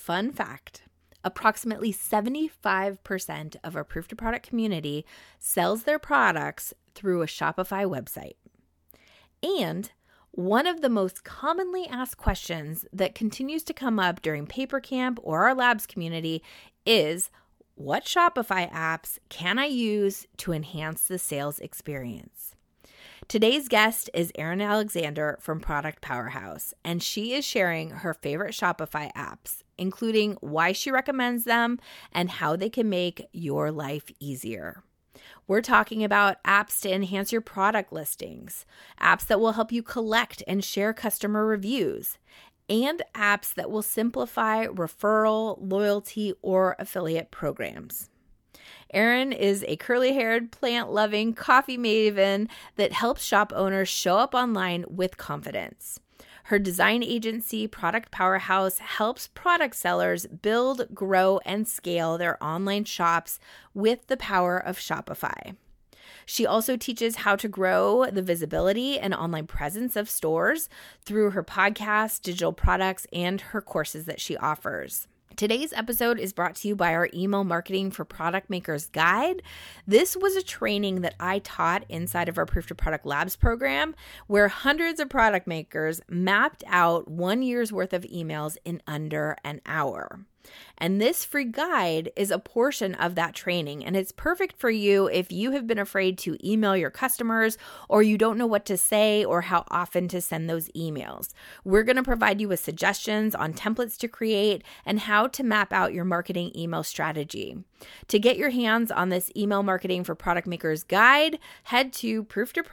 fun fact, approximately 75% of our Proof to Product community sells their products through a Shopify website. And one of the most commonly asked questions that continues to come up during Paper Camp or our labs community is, what Shopify apps can I use to enhance the sales experience? Today's guest is Erin Alexander from Product Powerhouse, and she is sharing her favorite Shopify apps, including why she recommends them and how they can make your life easier. We're talking about apps to enhance your product listings, apps that will help you collect and share customer reviews, and apps that will simplify referral, loyalty, or affiliate programs. Erin is a curly-haired, plant-loving coffee maven that helps shop owners show up online with confidence. Her design agency, Product Powerhouse, helps product sellers build, grow, and scale their online shops with the power of Shopify. She also teaches how to grow the visibility and online presence of stores through her podcast, digital products, and her courses that she offers. Today's episode is brought to you by our Email Marketing for Product Makers Guide. This was a training that I taught inside of our Proof to Product Labs program, where hundreds of product makers mapped out 1 year's worth of emails in under an hour. And this free guide is a portion of that training, and it's perfect for you if you have been afraid to email your customers, or you don't know what to say or how often to send those emails. We're going to provide you with suggestions on templates to create and how to map out your marketing email strategy. To get your hands on this Email Marketing for Product Makers Guide, head to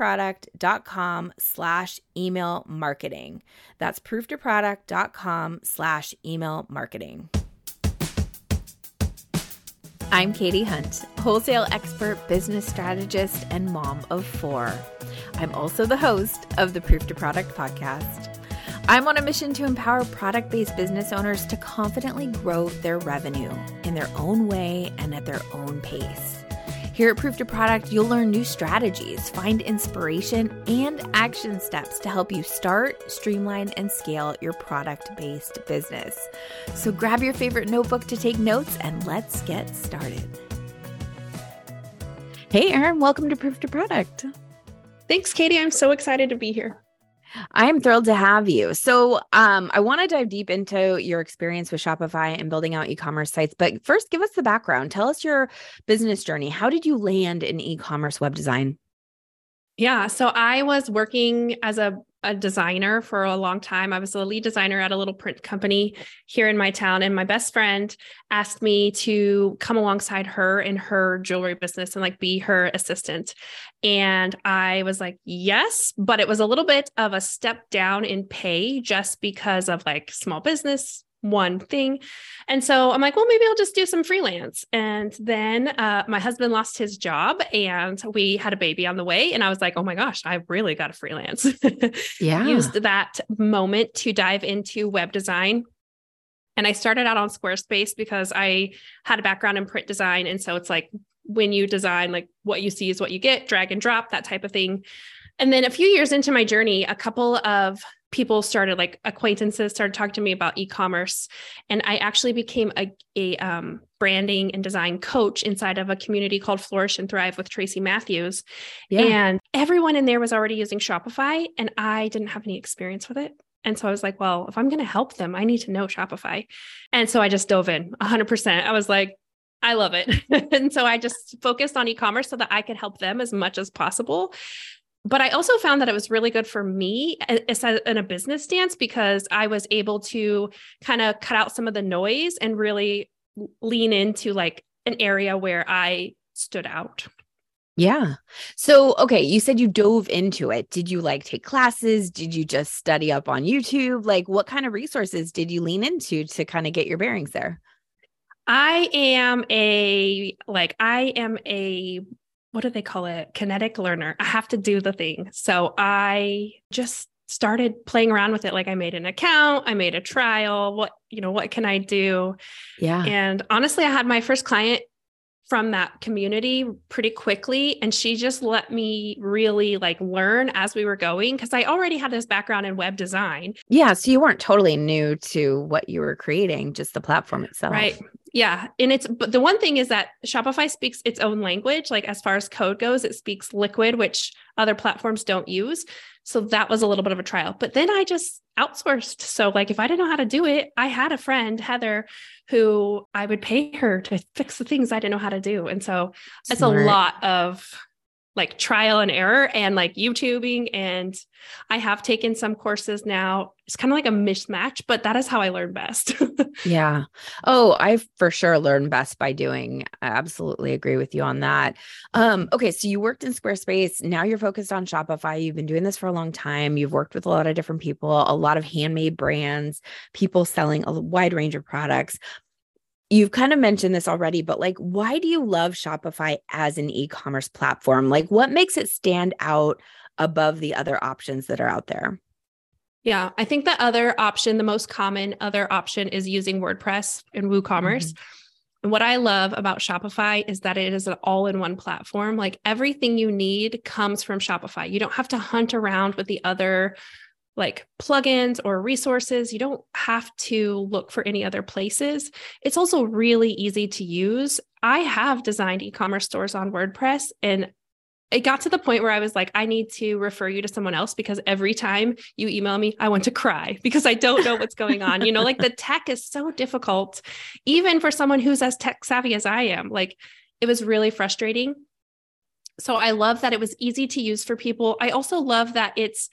prooftoproduct.com/email marketing. That's prooftoproduct.com/email marketing. I'm Katie Hunt, wholesale expert, business strategist, and mom of 4. I'm also the host of the Proof to Product podcast. I'm on a mission to empower product-based business owners to confidently grow their revenue in their own way and at their own pace. Here at Proof to Product, you'll learn new strategies, find inspiration, and action steps to help you start, streamline, and scale your product-based business. So grab your favorite notebook to take notes and let's get started. Hey, Erin, welcome to Proof to Product. Thanks, Katie. I'm so excited to be here. I'm thrilled to have you. So I want to dive deep into your experience with Shopify and building out e-commerce sites. But first, give us the background. Tell us your business journey. How did you land in e-commerce web design? Yeah, so I was working as a designer for a long time. I was a lead designer at a little print company here in my town. And my best friend asked me to come alongside her in her jewelry business and be her assistant. And I was like, yes, but it was a little bit of a step down in pay just because of small business, one thing. And so I'm like, well, maybe I'll just do some freelance. And then my husband lost his job and we had a baby on the way. And I was like, oh my gosh, I really got to freelance. Yeah. Used that moment to dive into web design. And I started out on Squarespace because I had a background in print design. And so it's when you design, what you see is what you get, drag and drop, that type of thing. And then a few years into my journey, a couple of people started, acquaintances started talking to me about e-commerce. And I actually became a branding and design coach inside of a community called Flourish and Thrive with Tracy Matthews. Yeah. And everyone in there was already using Shopify and I didn't have any experience with it. And so I was like, well, if I'm going to help them, I need to know Shopify. And so I just dove in 100%. I was like, I love it. And so I just focused on e-commerce so that I could help them as much as possible. But I also found that it was really good for me in a business stance because I was able to kind of cut out some of the noise and really lean into an area where I stood out. Yeah. So, okay, you said you dove into it. Did you take classes? Did you just study up on YouTube? What kind of resources did you lean into to kind of get your bearings there? I am a what do they call it? Kinetic learner. I have to do the thing. So I just started playing around with it. I made an account, I made a trial. What can I do? Yeah. And honestly, I had my first client from that community pretty quickly. And she just let me really like learn as we were going, because I already had this background in web design. Yeah. So you weren't totally new to what you were creating, just the platform itself. Right. Yeah. But the one thing is that Shopify speaks its own language. Like as far as code goes, it speaks Liquid, which other platforms don't use. So that was a little bit of a trial, but then I just outsourced. So like, if I didn't know how to do it, I had a friend, Heather, who I would pay her to fix the things I didn't know how to do. And so it's a lot of like trial and error and like YouTubing. And I have taken some courses now. It's kind of like a mismatch, but that is how I learn best. Yeah. Oh, I for sure learn best by doing. I absolutely agree with you on that. Okay. So you worked in Squarespace. Now you're focused on Shopify. You've been doing this for a long time. You've worked with a lot of different people, a lot of handmade brands, people selling a wide range of products. You've kind of mentioned this already, but like, why do you love Shopify as an e-commerce platform? Like, what makes it stand out above the other options that are out there? Yeah, I think the most common other option is using WordPress and WooCommerce. And what I love about Shopify is that it is an all-in-one platform. Like everything you need comes from Shopify. You don't have to hunt around with the other like plugins or resources. You don't have to look for any other places. It's also really easy to use. I have designed e-commerce stores on WordPress, and it got to the point where I was like, I need to refer you to someone else, because every time you email me, I want to cry because I don't know what's going on. You know, like the tech is so difficult, even for someone who's as tech savvy as I am. Like it was really frustrating. So I love that it was easy to use for people. I also love that it's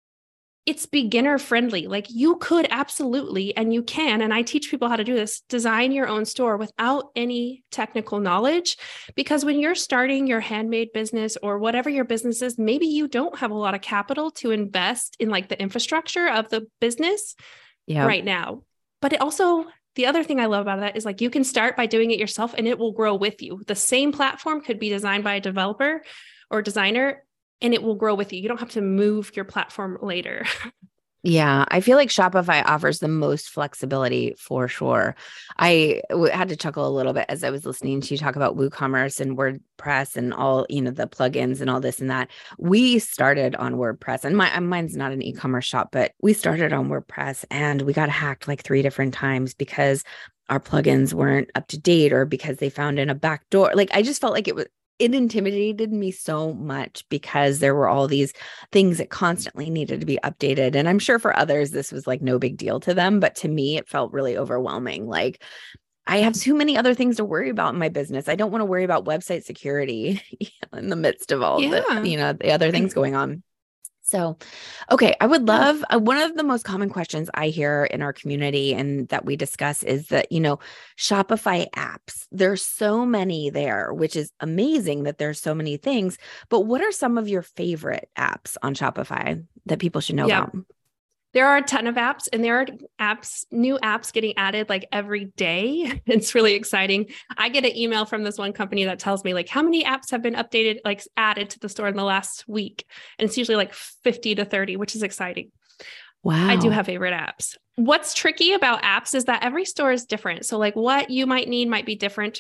beginner friendly. Like you could absolutely, and you can, and I teach people how to do this, design your own store without any technical knowledge. Because when you're starting your handmade business or whatever your business is, maybe you don't have a lot of capital to invest in like the infrastructure of the business right now. But it also, the other thing I love about that is like, you can start by doing it yourself and it will grow with you. The same platform could be designed by a developer or designer, and it will grow with you. You don't have to move your platform later. Yeah, I feel like Shopify offers the most flexibility for sure. I had to chuckle a little bit as I was listening to you talk about WooCommerce and WordPress and all, you know, the plugins and all this and that. We started on WordPress, and mine's not an e-commerce shop, but we started on WordPress and we got hacked like 3 different times because our plugins weren't up to date or because they found in a back door. Like I just felt like it intimidated me so much because there were all these things that constantly needed to be updated. And I'm sure for others, this was like no big deal to them. But to me, it felt really overwhelming. Like I have too many other things to worry about in my business. I don't want to worry about website security in the midst of all the other things going on. So, okay, I would love one of the most common questions I hear in our community and that we discuss is that, you know, Shopify apps, there's so many there, which is amazing that there's so many things. But what are some of your favorite apps on Shopify that people should know about? There are a ton of apps, and there are new apps getting added like every day. It's really exciting. I get an email from this one company that tells me like how many apps have been updated, like added to the store in the last week. And it's usually like 50 to 30, which is exciting. Wow. I do have favorite apps. What's tricky about apps is that every store is different. So like what you might need might be different,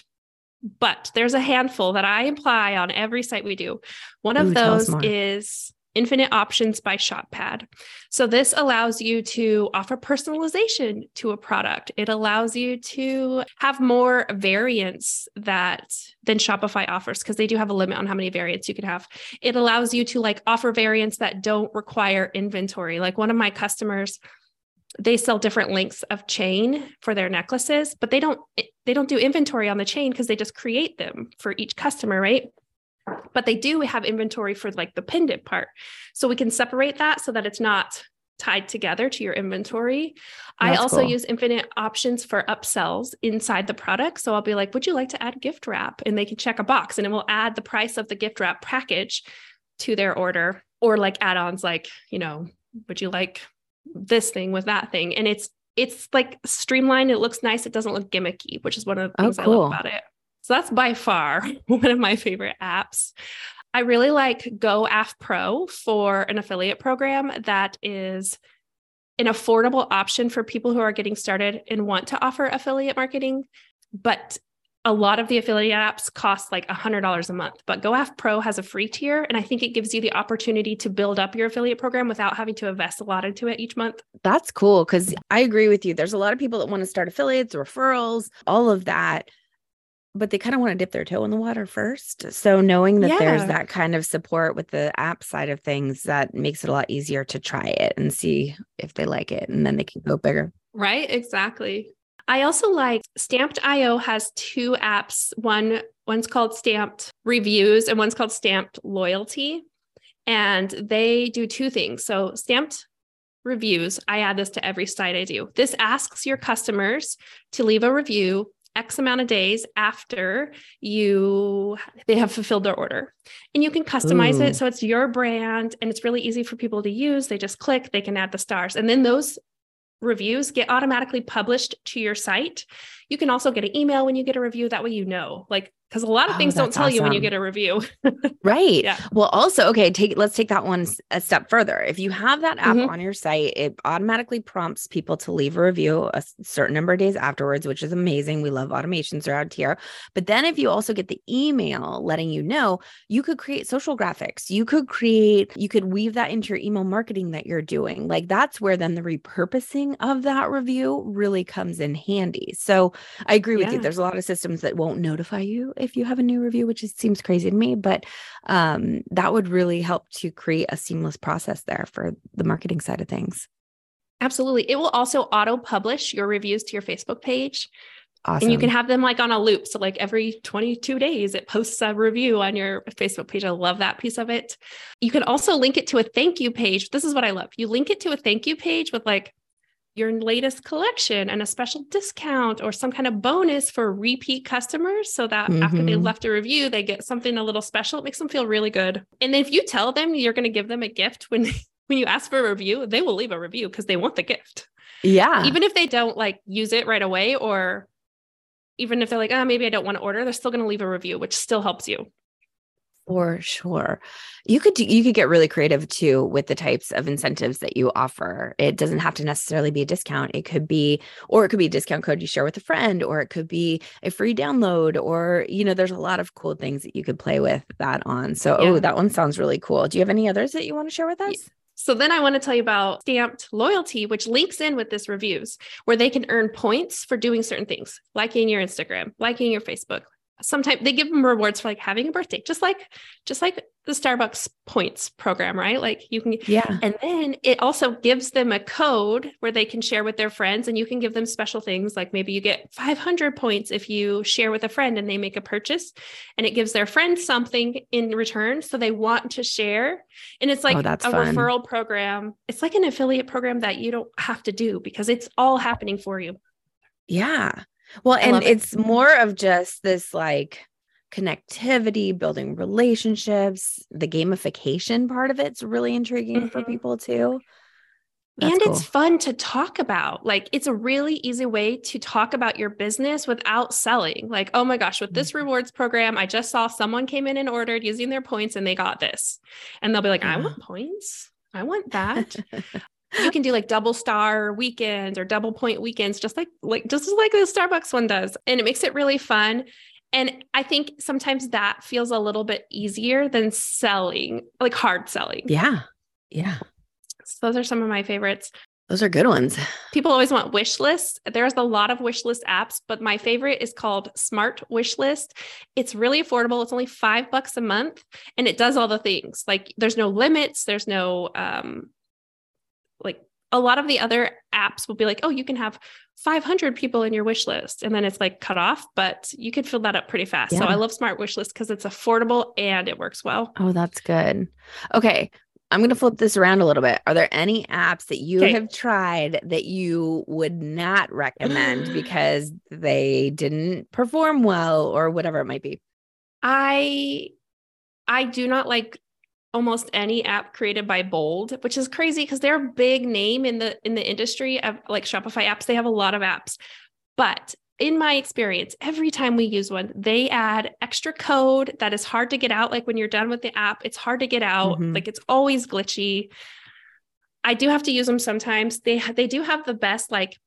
but there's a handful that I apply on every site we do. One of those is Infinite Options by ShopPad. So this allows you to offer personalization to a product. It allows you to have more variants than Shopify offers, because they do have a limit on how many variants you can have. It allows you to like offer variants that don't require inventory. Like one of my customers, they sell different lengths of chain for their necklaces, but they don't do inventory on the chain because they just create them for each customer, right? But they do have inventory for like the pendant part. So we can separate that so that it's not tied together to your inventory. I also use Infinite Options for upsells inside the product. So I'll be like, would you like to add gift wrap? And they can check a box and it will add the price of the gift wrap package to their order, or like add-ons like, you know, would you like this thing with that thing? And it's like streamlined. It looks nice. It doesn't look gimmicky, which is one of the things I love about it. So that's by far one of my favorite apps. I really like GoAffPro for an affiliate program that is an affordable option for people who are getting started and want to offer affiliate marketing. But a lot of the affiliate apps cost like $100 a month, but GoAF Pro has a free tier. And I think it gives you the opportunity to build up your affiliate program without having to invest a lot into it each month. That's cool. Cause I agree with you. There's a lot of people that want to start affiliates, referrals, all of that, but they kind of want to dip their toe in the water first. So knowing that there's that kind of support with the app side of things, that makes it a lot easier to try it and see if they like it, and then they can go bigger. Right. Exactly. I also like Stamped.io has two apps. One's called Stamped Reviews and one's called Stamped Loyalty. And they do two things. So Stamped Reviews, I add this to every site I do. This asks your customers to leave a review X amount of days after they have fulfilled their order. And you can customize it. So it's your brand and it's really easy for people to use. They just click, they can add the stars. And then those reviews get automatically published to your site. You can also get an email when you get a review. That way, because a lot of things don't tell you when you get a review. Right. Yeah. Well, also, okay, let's take that one a step further. If you have that app on your site, it automatically prompts people to leave a review a certain number of days afterwards, which is amazing. We love automations around here. But then if you also get the email letting you know, you could create social graphics. You could weave that into your email marketing that you're doing. Like that's where then the repurposing of that review really comes in handy. So I agree with you. There's a lot of systems that won't notify you if you have a new review, which seems crazy to me, but that would really help to create a seamless process there for the marketing side of things. Absolutely. It will also auto-publish your reviews to your Facebook page. Awesome. And you can have them like on a loop. So like every 22 days, it posts a review on your Facebook page. I love that piece of it. You can also link it to a thank you page. This is what I love. You link it to a thank you page with like your latest collection and a special discount or some kind of bonus for repeat customers, so that after they left a review, they get something a little special. It makes them feel really good. And then if you tell them you're going to give them a gift when you ask for a review, they will leave a review because they want the gift. Yeah. Even if they don't like use it right away, or even if they're like, maybe I don't want to order, they're still going to leave a review, which still helps you. For sure. You could get really creative too with the types of incentives that you offer. It doesn't have to necessarily be a discount. It could be a discount code you share with a friend, or it could be a free download, or, there's a lot of cool things that you could play with that on. So, that one sounds really cool. Do you have any others that you want to share with us? So then I want to tell you about Stamped Loyalty, which links in with this reviews, where they can earn points for doing certain things, liking your Instagram, liking your Facebook. Sometimes they give them rewards for like having a birthday, just like the Starbucks points program, right? Like you can, and then it also gives them a code where they can share with their friends, and you can give them special things. Like maybe you get 500 points if you share with a friend and they make a purchase, and it gives their friends something in return. So they want to share. And it's like a referral program. It's like an affiliate program that you don't have to do because it's all happening for you. Yeah. Well, and it's more of just this like connectivity, building relationships, the gamification part of it's really intriguing for people too. That's cool. It's fun to talk about. Like it's a really easy way to talk about your business without selling. Like, oh my gosh, with this rewards program, I just saw someone came in and ordered using their points and they got this. And they'll be like, I want points. I want that. You can do like double star weekends or double point weekends, just like the Starbucks one does. And it makes it really fun. And I think sometimes that feels a little bit easier than selling, like hard selling. Yeah. Yeah. So those are some of my favorites. Those are good ones. People always want wish lists. There's a lot of wish list apps, but my favorite is called Smart Wish List. It's really affordable. It's only $5 a month and it does all the things. Like there's no limits. There's no, like a lot of the other apps will be like, oh, you can have 500 people in your wish list. And then it's like cut off, but you can fill that up pretty fast. Yeah. So I love Smart Wish List because it's affordable and it works well. Oh, that's good. Okay. I'm going to flip this around a little bit. Are there any apps that you have tried that you would not recommend because they didn't perform well or whatever it might be? I do not like almost any app created by Bold, which is crazy because they're a big name in the industry of like Shopify apps. They have a lot of apps, but in my experience, every time we use one, they add extra code that is hard to get out. Like when you're done with the app, it's hard to get out. Like it's always glitchy. I do have to use them sometimes. They do have the best like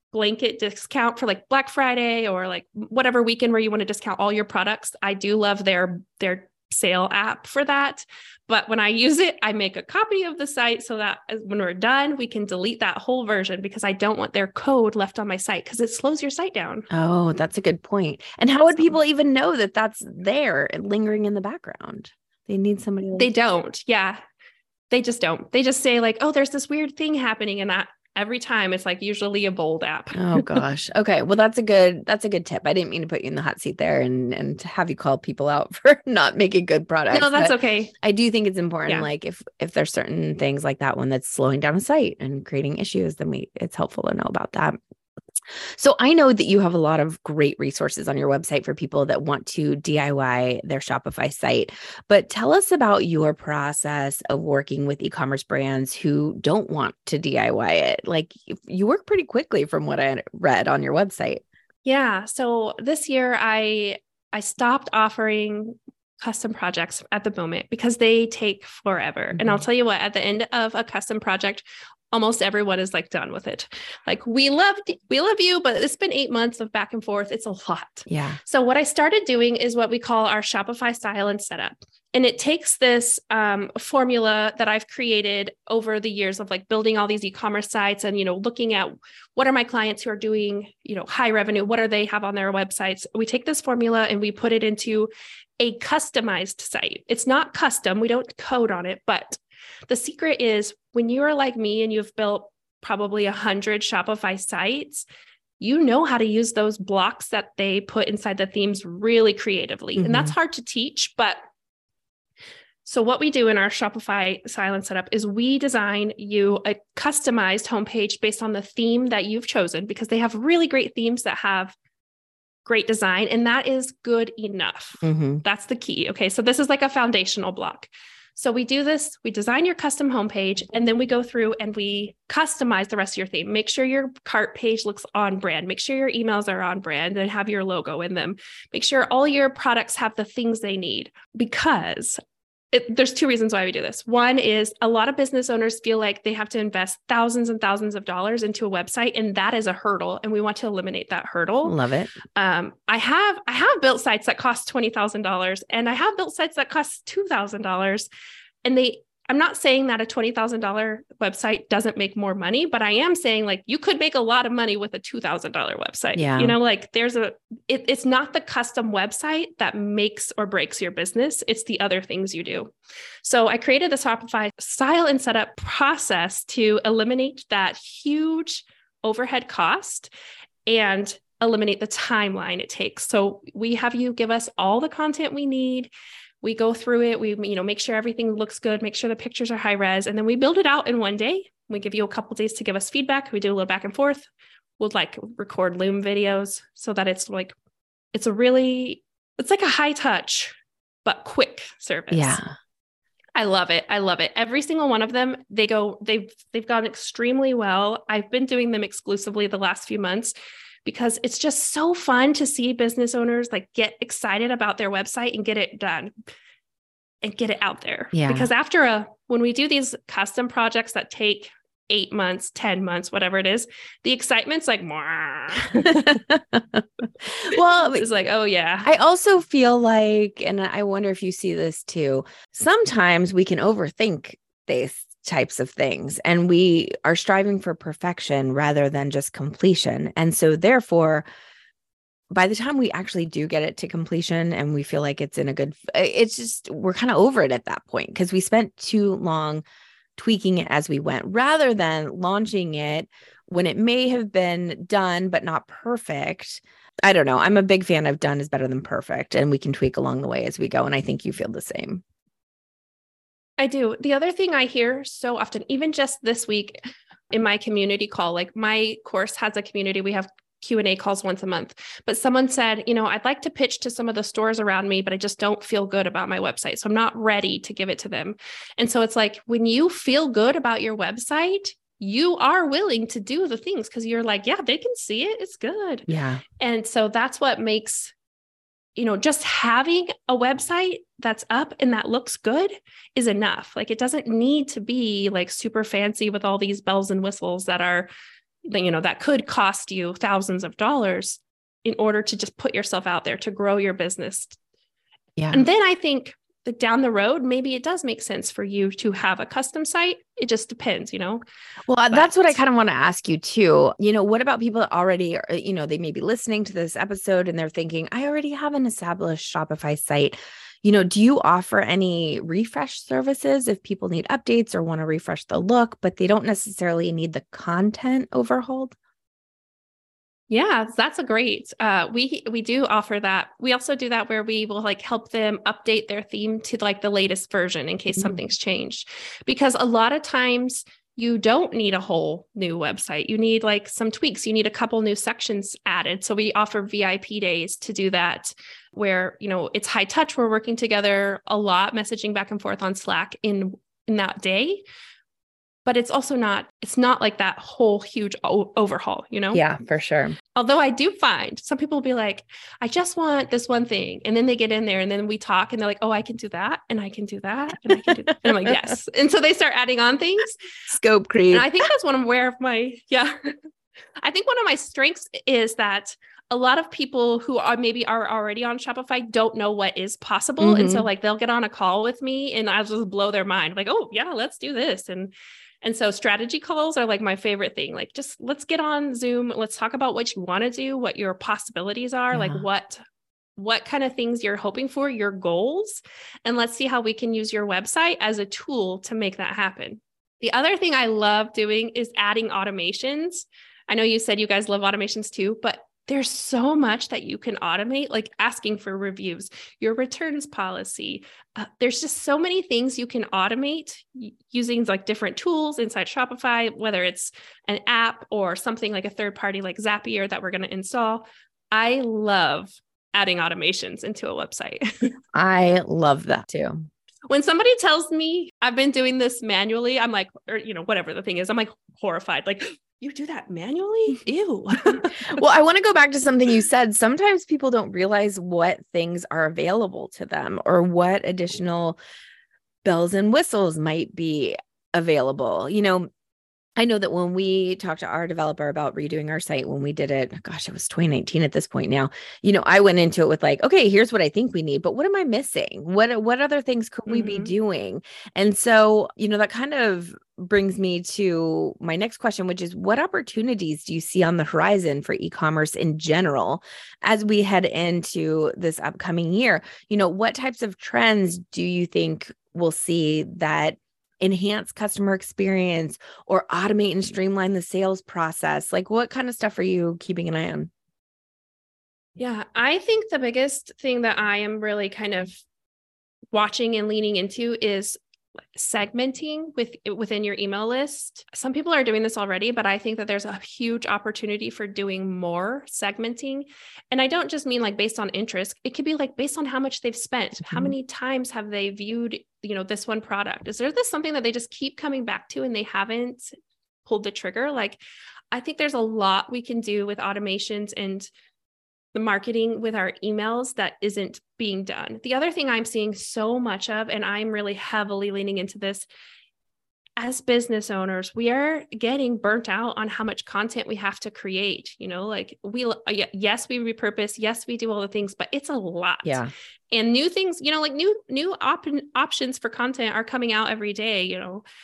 blanket discount for like Black Friday or like whatever weekend where you want to discount all your products. I do love their sale app for that. But when I use it, I make a copy of the site so that when we're done, we can delete that whole version because I don't want their code left on my site because it slows your site down. Oh, that's a good point. And how would people even know that that's there lingering in the background? They need somebody. They don't. Yeah. They just don't. They just say like, oh, there's this weird thing happening. And that every time it's like usually a bold app. Oh gosh. Okay. Well, that's a good tip. I didn't mean to put you in the hot seat there and to have you call people out for not making good products. No, that's okay. I do think it's important. Like if there's certain things like that one that's slowing down a site and creating issues, then it's helpful to know about that. So I know that you have a lot of great resources on your website for people that want to DIY their Shopify site, but tell us about your process of working with e-commerce brands who don't want to DIY it. Like you work pretty quickly from what I read on your website. Yeah. So this year I stopped offering custom projects at the moment because they take forever. And I'll tell you what, at the end of a custom project, almost everyone is like done with it. Like we love you, but it's been 8 months of back and forth. It's a lot. Yeah. So what I started doing is what we call our Shopify style and setup. And it takes this formula that I've created over the years of like building all these e-commerce sites and, looking at what are my clients who are doing, high revenue, what do they have on their websites? We take this formula and we put it into a customized site. It's not custom. We don't code on it, but the secret is when you are like me and you've built probably 100 Shopify sites, you know how to use those blocks that they put inside the themes really creatively. And that's hard to teach. But so what we do in our Shopify style and setup is we design you a customized homepage based on the theme that you've chosen, because they have really great themes that have great design, and that is good enough. That's the key. Okay. So this is like a foundational block. So we do this, we design your custom homepage, and then we go through and we customize the rest of your theme. Make sure your cart page looks on brand. Make sure your emails are on brand and have your logo in them. Make sure all your products have the things they need, because there's two reasons why we do this. One is a lot of business owners feel like they have to invest thousands and thousands of dollars into a website, and that is a hurdle. And we want to eliminate that hurdle. Love it. I have built sites that cost $20,000, and I have built sites that cost $2,000. And I'm not saying that a $20,000 website doesn't make more money, but I am saying like you could make a lot of money with a $2,000 website. Yeah. Like it's not the custom website that makes or breaks your business. It's the other things you do. So I created the Shopify style and setup process to eliminate that huge overhead cost and eliminate the timeline it takes. So we have you give us all the content we need. We go through it. We, make sure everything looks good, make sure the pictures are high res, and then we build it out in one day. We give you a couple of days to give us feedback. We do a little back and forth. We'll like record Loom videos so that it's like a high touch, but quick service. Yeah. I love it. I love it. Every single one of them, they've gone extremely well. I've been doing them exclusively the last few months, because it's just so fun to see business owners like get excited about their website and get it done and get it out there. Yeah. Because when we do these custom projects that take 8 months, 10 months, whatever it is, the excitement's like, well, it's like, oh yeah. I also feel like, and I wonder if you see this too, sometimes we can overthink these types of things, and we are striving for perfection rather than just completion. And so therefore, by the time we actually do get it to completion and we feel like we're kind of over it at that point, because we spent too long tweaking it as we went, rather than launching it when it may have been done, but not perfect. I don't know. I'm a big fan of done is better than perfect, and we can tweak along the way as we go. And I think you feel the same. I do. The other thing I hear so often, even just this week in my community call, like my course has a community, we have Q&A calls once a month, but someone said, I'd like to pitch to some of the stores around me, but I just don't feel good about my website. So I'm not ready to give it to them. And so it's like, when you feel good about your website, you are willing to do the things because you're like, yeah, they can see it. It's good. Yeah. And so that's what makes, just having a website that's up and that looks good is enough. Like it doesn't need to be like super fancy with all these bells and whistles that are, that could cost you thousands of dollars in order to just put yourself out there to grow your business. Yeah. And then I think that down the road, maybe it does make sense for you to have a custom site. It just depends, Well, that's what I kind of want to ask you too. What about people that already are, they may be listening to this episode and they're thinking, I already have an established Shopify site. Do you offer any refresh services if people need updates or want to refresh the look, but they don't necessarily need the content overhauled? Yeah, that's a great. We do offer that. We also do that where we will help them update their theme to the latest version in case something's changed. Because a lot of times you don't need a whole new website. You need some tweaks. You need a couple new sections added. So we offer VIP days to do that where, it's high touch. We're working together a lot, messaging back and forth on Slack in that day. But it's not like that whole huge overhaul, Yeah, for sure. Although I do find some people will be like, I just want this one thing. And then they get in there and then we talk and they're like, oh, I can do that. And I can do that. And I can do that. And I'm like, yes. And so they start adding on things. Scope creep. And I think that's one of I think one of my strengths is that a lot of people who are already on Shopify don't know what is possible. And so they'll get on a call with me and I'll just blow their mind. Like, oh yeah, let's do this. And so strategy calls are my favorite thing. Just let's get on Zoom. Let's talk about what you want to do, what your possibilities are, what kind of things you're hoping for, your goals. And let's see how we can use your website as a tool to make that happen. The other thing I love doing is adding automations. I know you said you guys love automations too, but there's so much that you can automate, like asking for reviews, your returns policy. There's just so many things you can automate using different tools inside Shopify, whether it's an app or something like a third party like Zapier that we're going to install. I love adding automations into a website. I love that too. When somebody tells me I've been doing this manually, I'm like, or whatever the thing is, I'm horrified. You do that manually? Ew. Well, I want to go back to something you said. Sometimes people don't realize what things are available to them or what additional bells and whistles might be available. I know that when we talked to our developer about redoing our site, when we did it, gosh, it was 2019 at this point now, I went into it with okay, here's what I think we need, but what am I missing? What other things could we be doing? And so, that kind of brings me to my next question, which is what opportunities do you see on the horizon for e-commerce in general as we head into this upcoming year? What types of trends do you think we'll see that enhance customer experience or automate and streamline the sales process? What kind of stuff are you keeping an eye on? Yeah, I think the biggest thing that I am really kind of watching and leaning into is segmenting within your email list. Some people are doing this already, but I think that there's a huge opportunity for doing more segmenting. And I don't just mean based on interest. It could be based on how much they've spent. How many times have they viewed, this one product? Is there something that they just keep coming back to and they haven't pulled the trigger? I think there's a lot we can do with automations and the marketing with our emails that isn't being done. The other thing I'm seeing so much of, and I'm really heavily leaning into this, as business owners, we are getting burnt out on how much content we have to create. Yes, we repurpose, yes, we do all the things, but it's a lot. Yeah. And new things, new options for content are coming out every day,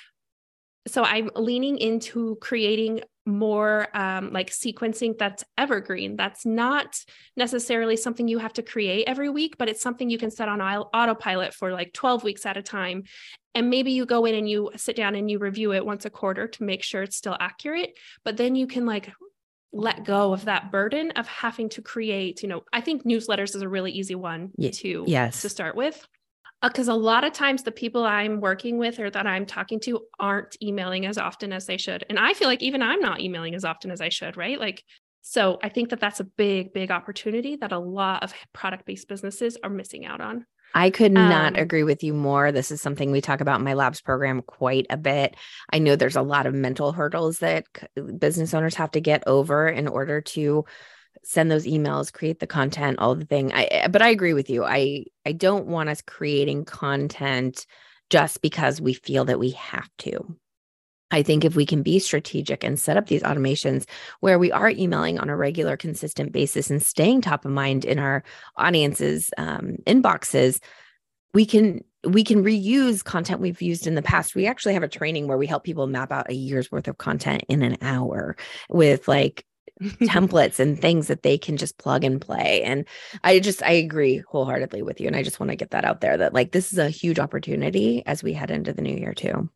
So I'm leaning into creating more sequencing that's evergreen. That's not necessarily something you have to create every week, but it's something you can set on autopilot for 12 weeks at a time. And maybe you go in and you sit down and you review it once a quarter to make sure it's still accurate, but then you can let go of that burden of having to create, I think newsletters is a really easy one to start with. Because a lot of times the people I'm working with or that I'm talking to aren't emailing as often as they should. And I feel like even I'm not emailing as often as I should, right? So I think that that's a big, big opportunity that a lot of product-based businesses are missing out on. I could not agree with you more. This is something we talk about in my labs program quite a bit. I know there's a lot of mental hurdles that business owners have to get over in order to send those emails, create the content, all the thing. But I agree with you. I don't want us creating content just because we feel that we have to. I think if we can be strategic and set up these automations where we are emailing on a regular, consistent basis and staying top of mind in our audience's inboxes, we can reuse content we've used in the past. We actually have a training where we help people map out a year's worth of content in an hour with like templates and things that they can just plug and play. And I agree wholeheartedly with you. And I just want to get that out there that like, this is a huge opportunity as we head into the new year too.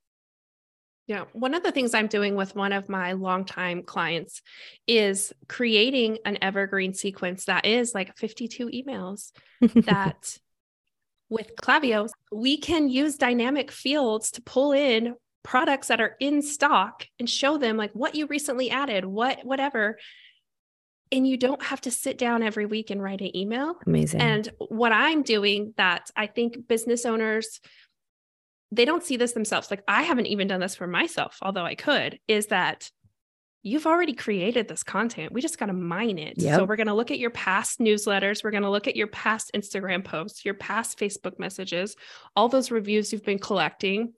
Yeah. One of the things I'm doing with one of my longtime clients is creating an evergreen sequence that is like 52 emails that with Klaviyo, we can use dynamic fields to pull in products that are in stock and show them like what you recently added, whatever. And you don't have to sit down every week and write an email. Amazing. And what I'm doing that I think business owners, they don't see this themselves. Like I haven't even done this for myself, although I could, is that you've already created this content. We just got to mine it. Yep. So we're going to look at your past newsletters. We're going to look at your past Instagram posts, your past Facebook messages, all those reviews you've been collecting.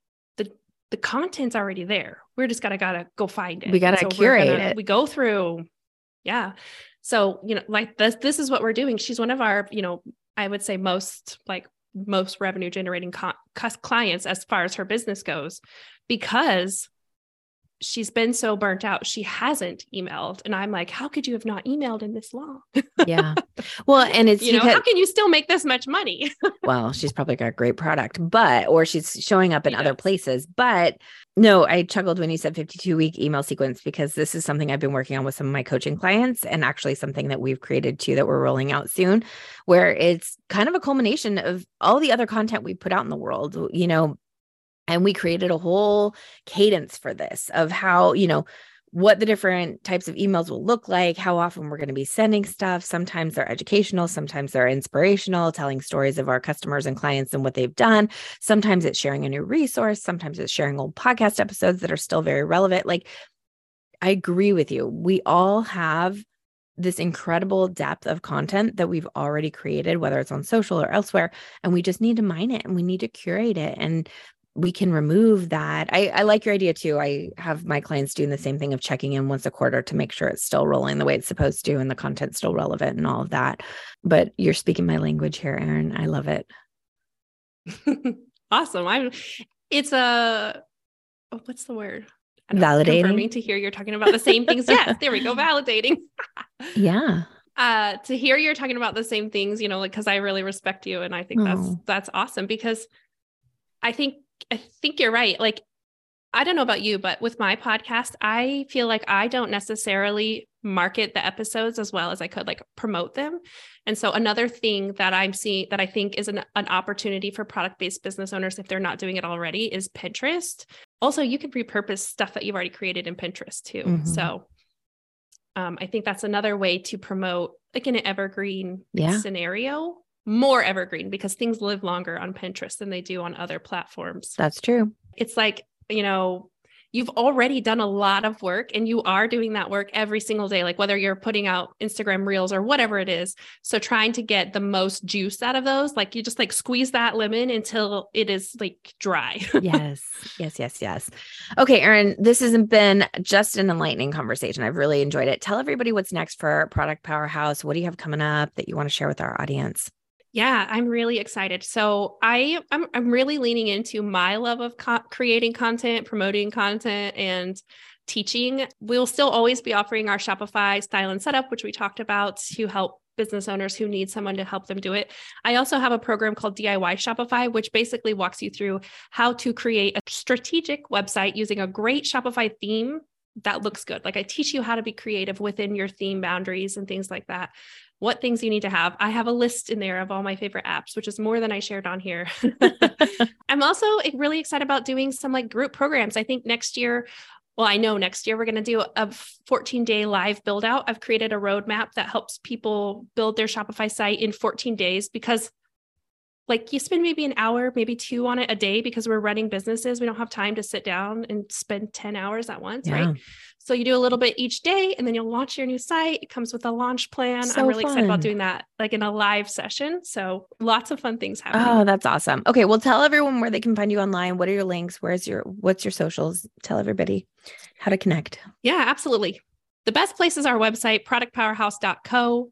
The content's already there. We're just gotta go find it. We got to curate it. We go through. Yeah. So, like this is what we're doing. She's one of our, I would say most revenue generating clients as far as her business goes, because she's been so burnt out. She hasn't emailed. And I'm like, how could you have not emailed in this long? Yeah. Well, and it's, how can you still make this much money? Well, she's probably got a great product, or she's showing up in other places. But no, I chuckled when you said 52-week email sequence, because this is something I've been working on with some of my coaching clients, and actually something that we've created too, that we're rolling out soon, where it's kind of a culmination of all the other content we put out in the world, and we created a whole cadence for this of how, what the different types of emails will look like, how often we're going to be sending stuff. Sometimes they're educational, sometimes they're inspirational, telling stories of our customers and clients and what they've done. Sometimes it's sharing a new resource. Sometimes it's sharing old podcast episodes that are still very relevant. Like, I agree with you. We all have this incredible depth of content that we've already created, whether it's on social or elsewhere, and we just need to mine it and we need to curate it. And we can remove that. I like your idea too. I have my clients doing the same thing of checking in once a quarter to make sure it's still rolling the way it's supposed to and the content's still relevant and all of that. But you're speaking my language here, Erin. I love it. Awesome. What's the word? Validating. Confirming to hear you're talking about the same things. Yes, there we go. Validating. Yeah. To hear you're talking about the same things, because I really respect you. And I think that's awesome, because I think you're right. Like, I don't know about you, but with my podcast, I feel like I don't necessarily market the episodes as well as I could, like promote them. And so another thing that I'm seeing that I think is an opportunity for product-based business owners, if they're not doing it already, is Pinterest. Also, you can repurpose stuff that you've already created in Pinterest too. Mm-hmm. So I think that's another way to promote, like in an evergreen scenario. More evergreen, because things live longer on Pinterest than they do on other platforms. That's true. It's like, you've already done a lot of work and you are doing that work every single day, like whether you're putting out Instagram reels or whatever it is. So trying to get the most juice out of those, like you just like squeeze that lemon until it is like dry. Yes. Okay, Erin, this hasn't been just an enlightening conversation. I've really enjoyed it. Tell everybody what's next for Product Powerhouse. What do you have coming up that you want to share with our audience? Yeah, I'm really excited. So I'm really leaning into my love of creating content, promoting content, and teaching. We'll still always be offering our Shopify Style and Setup, which we talked about, to help business owners who need someone to help them do it. I also have a program called DIY Shopify, which basically walks you through how to create a strategic website using a great Shopify theme that looks good. Like, I teach you how to be creative within your theme boundaries and things like that. What things you need to have. I have a list in there of all my favorite apps, which is more than I shared on here. I'm also really excited about doing some like group programs. I think next year, I know next year we're going to do a 14-day live build out. I've created a roadmap that helps people build their Shopify site in 14 days, because like you spend maybe an hour, maybe 2 on it a day, because we're running businesses. We don't have time to sit down and spend 10 hours at once, right? So you do a little bit each day, and then you'll launch your new site. It comes with a launch plan. So I'm really excited about fun. doing that, like in a live session. So lots of fun things happening. Oh, that's awesome. Okay. Well, tell everyone where they can find you online. What are your links? What's your socials? Tell everybody how to connect. Yeah, absolutely. The best place is our website, productpowerhouse.co.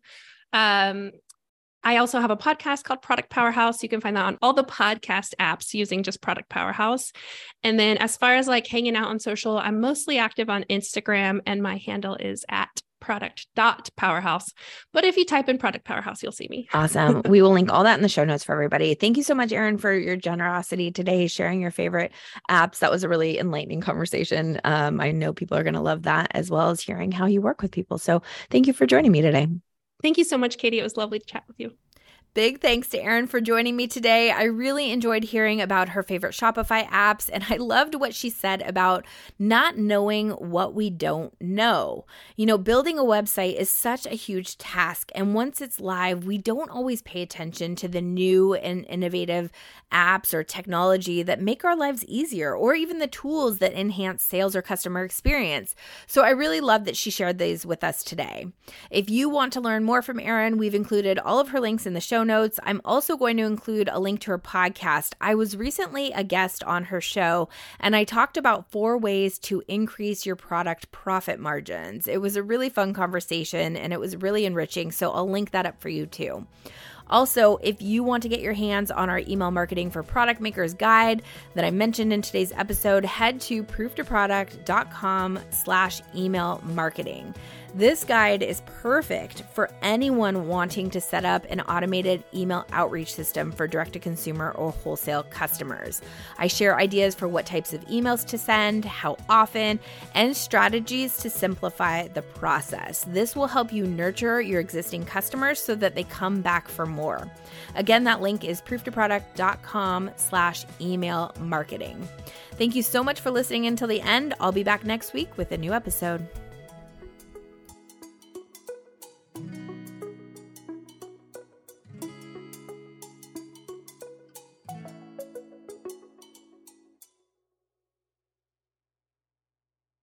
I also have a podcast called Product Powerhouse. You can find that on all the podcast apps using just Product Powerhouse. And then as far as like hanging out on social, I'm mostly active on Instagram, and my handle is at product.powerhouse. But if you type in Product Powerhouse, you'll see me. Awesome. We will link all that in the show notes for everybody. Thank you so much, Erin, for your generosity today, sharing your favorite apps. That was a really enlightening conversation. I know people are going to love that, as well as hearing how you work with people. So thank you for joining me today. Thank you so much, Katie. It was lovely to chat with you. Big thanks to Erin for joining me today. I really enjoyed hearing about her favorite Shopify apps, and I loved what she said about not knowing what we don't know. You know, building a website is such a huge task, and once it's live, we don't always pay attention to the new and innovative apps or technology that make our lives easier, or even the tools that enhance sales or customer experience. So I really love that she shared these with us today. If you want to learn more from Erin, we've included all of her links in the show notes. I'm also going to include a link to her podcast. I was recently a guest on her show, and I talked about 4 ways to increase your product profit margins. It was a really fun conversation, and it was really enriching, so I'll link that up for you too. Also, if you want to get your hands on our email marketing for product makers guide that I mentioned in today's episode, head to prooftoproduct.com/email marketing. This guide is perfect for anyone wanting to set up an automated email outreach system for direct-to-consumer or wholesale customers. I share ideas for what types of emails to send, how often, and strategies to simplify the process. This will help you nurture your existing customers so that they come back for more. Again, that link is prooftoproduct.com/email marketing. Thank you so much for listening until the end. I'll be back next week with a new episode.